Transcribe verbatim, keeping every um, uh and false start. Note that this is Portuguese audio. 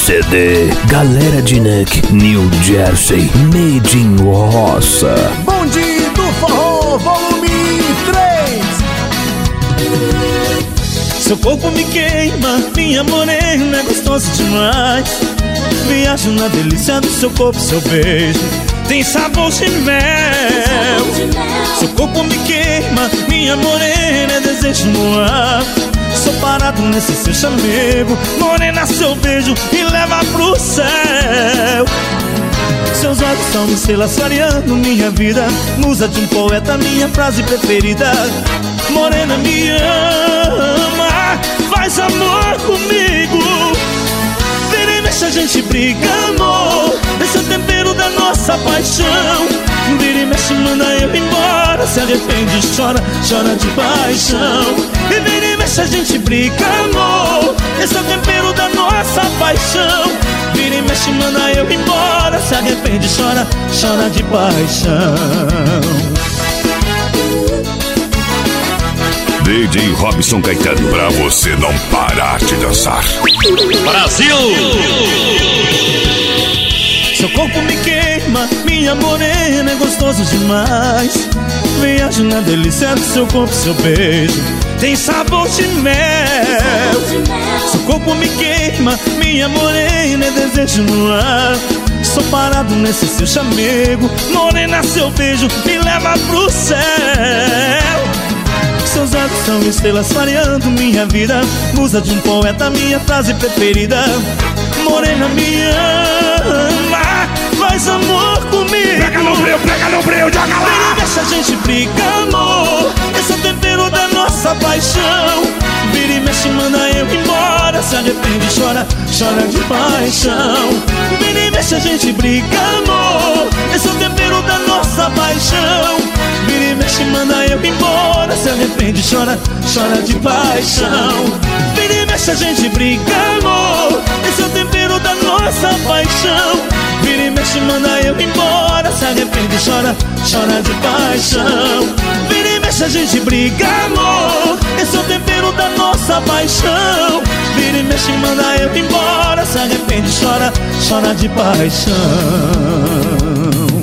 C D. Galera de Neck, New Jersey, Made in Roça. Bonde do Forró, volume três. Seu corpo me queima, minha morena é gostosa demais. Viajo na delícia do seu corpo, seu beijo tem sabor de mel. Seu corpo me queima, minha morena é desejo no ar. Sou parado nesse seu chamego, morena, seu beijo me leva pro céu. Seus olhos são estrelas clareando minha vida, musa de um poeta, minha frase preferida. Morena, me ama, faz amor comigo. Vira e mexe, a gente briga, amor, esse é o tempero da nossa paixão. Vira e mexe, manda eu embora, se arrepende, chora, chora de paixão. E vira e mexe, a gente briga, amor, esse é o tempero da nossa paixão. Vira e mexe, manda eu embora, se arrepende, chora, chora de paixão. D J Robson Caetano, pra você não parar de dançar. Brasil! Seu corpo me queima, minha morena é gostoso demais. Viajo na delícia do seu corpo, seu beijo tem sabor de mel. Seu corpo me queima, minha morena é desejo no ar. Sou parado nesse seu chamego, morena, seu beijo me leva pro céu. Seus olhos são estrelas clareando minha vida, musa de um poeta, minha frase preferida. Morena, me ama, faz amor comigo. Pega no breu, pega no breu, joga lá. Vira e mexe, a gente briga, amor, esse é o tempero da nossa paixão. Vira e mexe, manda eu embora, se arrepende, chora, chora de paixão. Vira e mexe, a gente briga, amor, esse é o tempero da nossa paixão. Vira e mexe, manda eu embora, se arrepende, chora, chora de paixão. Vira e mexe, a gente briga, amor, esse é o tempero da nossa paixão. Vira e mexe, manda eu embora, se arrepende, chora, chora de paixão. Vira e mexe, a gente briga, amor, esse é o tempero da nossa paixão. Vira e mexe, manda eu embora, se arrepende, chora, chora de paixão.